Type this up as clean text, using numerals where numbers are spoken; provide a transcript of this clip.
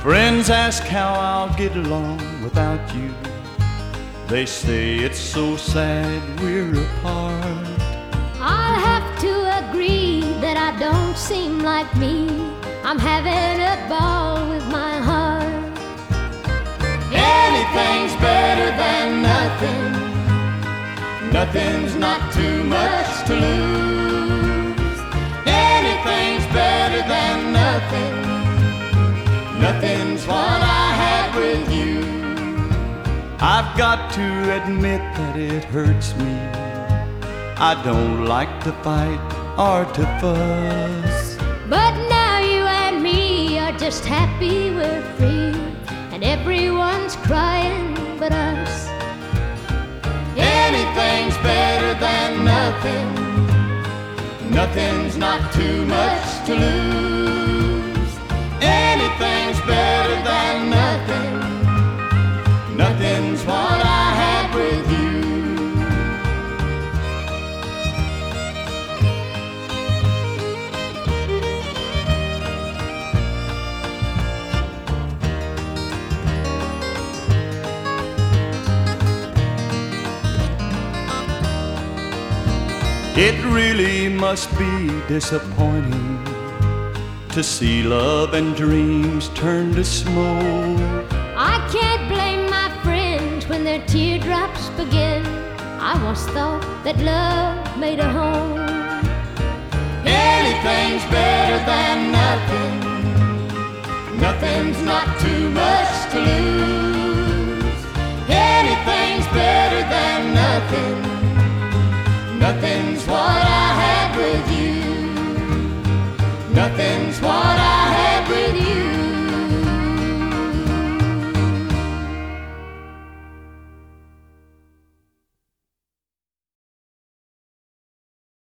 Friends ask how I'll get along without you. They say it's so sad we're apart. I'll have to agree that I don't seem like me. I'm having a ball with my heart. Anything's better than nothing. Nothing's not too much to lose. Anything's better than nothing. Nothing's what I had with you. I've got to admit that it hurts me. I don't like to fight or to fuss. But now you and me are just happy we're free, and everyone's crying but us. Anything's better than nothing. Nothing's not too much to lose. Anything's better than nothing. Nothing's what I had with you. It really must be disappointing to see love and dreams turn to smoke. I can't blame my friends when their teardrops begin. I once thought that love made a home. Anything's better than nothing. Nothing's not too much to lose. Anything's better than nothing. Nothing's what I had with you. Nothing's what